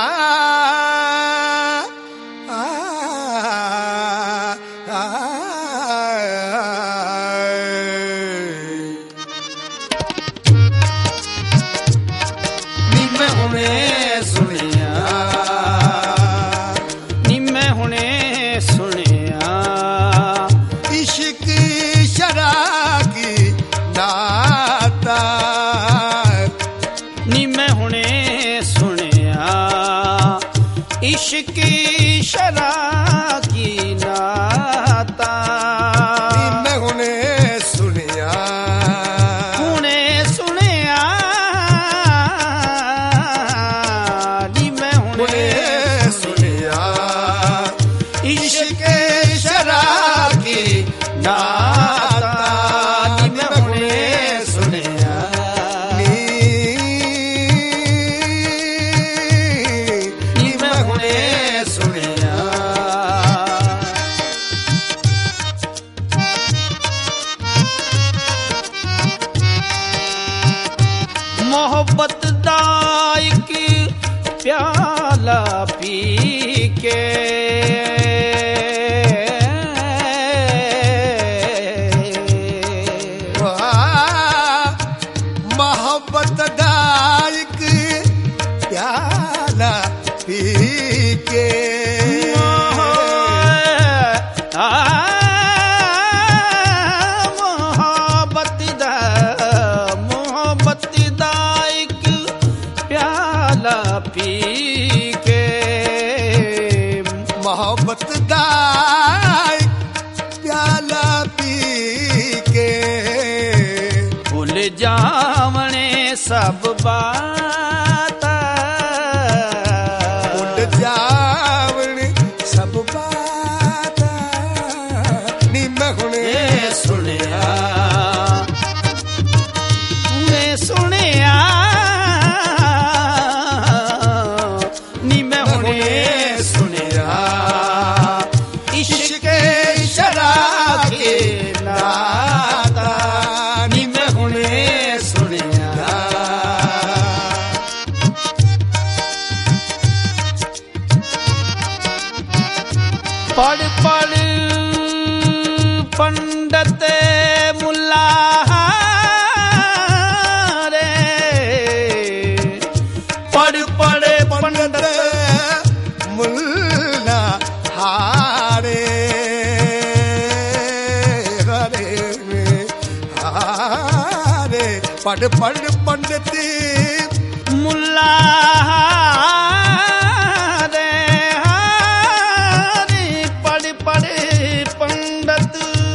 इश्क शरा की नाता मैं हुने सुनिया नी मैं हुने सुनिया इश्क शरा की नाता नी मैं हुने सुनिया मोहब्बत दा एक प्याला पी के मोहब्बत दा एक प्याला पी के पी के मोहब्बत दा प्याला पी के भूल जावने सब बात भूल जावने सब बात नी मैं हुने सुनिया इश्क शरा के नाता नी मैं हुने सुनिया पढ़ पढ़ पंडित मुल्ला रे पढ़ पढ़ पंडित मुल्ला हारे हरे हारे पढ़ पढ़ पंडित मुल्ला रे हारे पढ़ पढ़ पंडित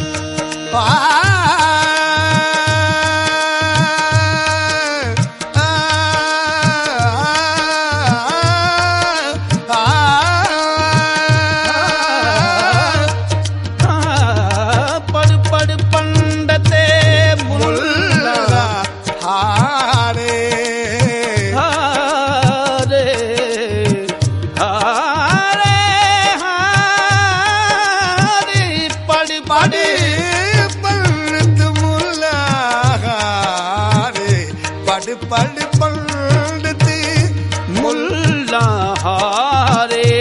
पढ़ पंडित मुल्ला हारे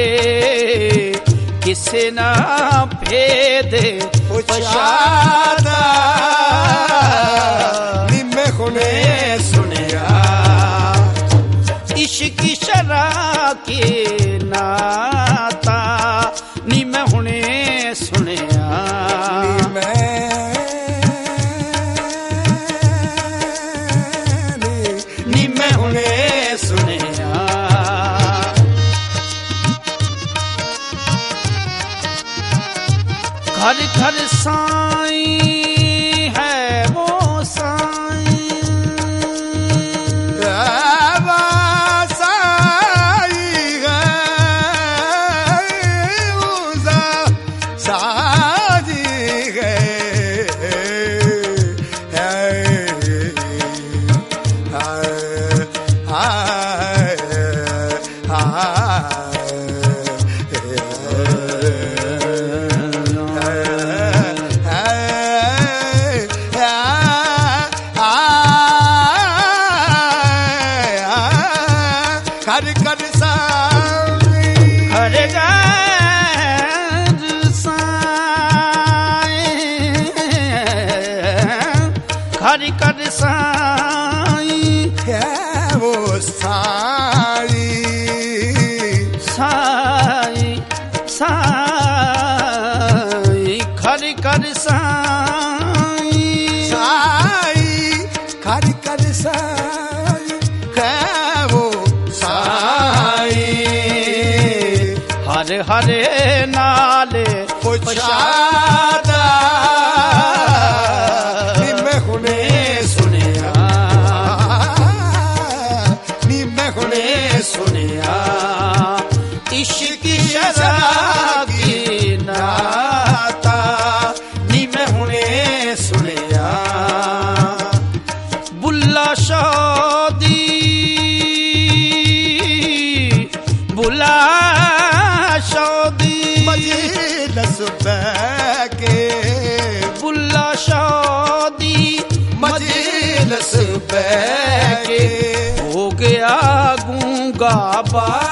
किसे ना भेद पुछाता नी मैं हुने सुनिया इश्क शरा के नाता नी मैं हुने सुनिया मैं हुने सुनिया घर घर साईं है वो साईं साईं है साजी है कर कर सा खरी कर साईं है वो साईं साईं साईं खरी कर साईं साईं खरी कर साईं है वो साईं हरे हरे नाले पुछादा सुनिया इश्क शराबी नाता नी मैं हुने सुनिया बुल्ला शादी बुला शादी मजलिस बैके बुल्ला शादी मजलिस बैके हो गया गूंगा बा